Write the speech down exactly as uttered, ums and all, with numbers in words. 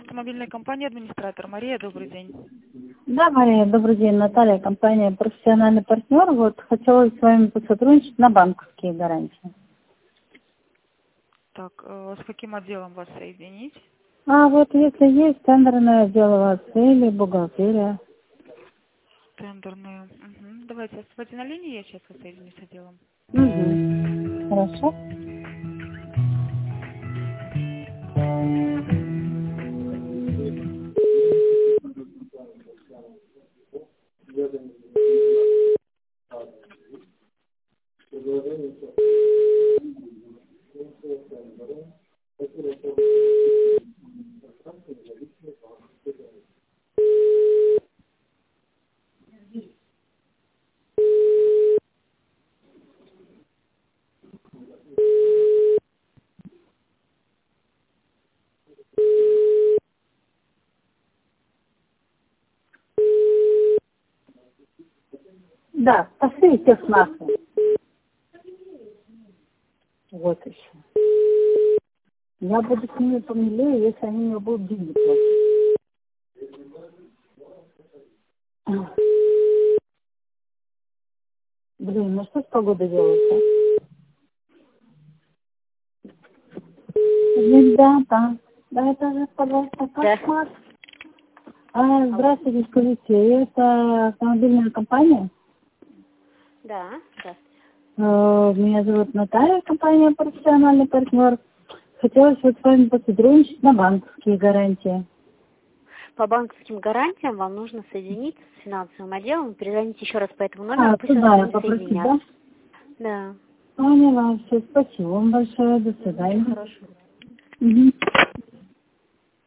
автомобильной компании администратор. Мария, добрый день. Да, Мария, добрый день. Наталья, компания «Профессиональный партнер». Вот хотела с вами посотрудничать на банковские гарантии. Так, э, с каким отделом вас соединить? А вот если есть тендерное дело или бухгалтерия. Тендерную. Угу. Давайте оставайтесь на линии, я сейчас вас соединю с отделом. Угу. Хорошо. Да, пошли всех нахуй. Вот еще. Я буду с ними помилее, если они мне будут деньги платить. Блин, ну что с погодой делается? Ребята, да это же, пожалуйста, кошмар. А, здравствуйте, скажите, это автомобильная компания? Да, да. Э, Меня зовут Наталья, компания «Профессиональный партнер». Хотелось вот с вами посотрудничать на банковские гарантии. По банковским гарантиям вам нужно соединиться с финансовым отделом, перезвоните еще раз по этому номеру, А, пусть туда я вас попросить, соединят. да? Да. Поняла, все, спасибо вам большое, до свидания. Хорошо. Угу.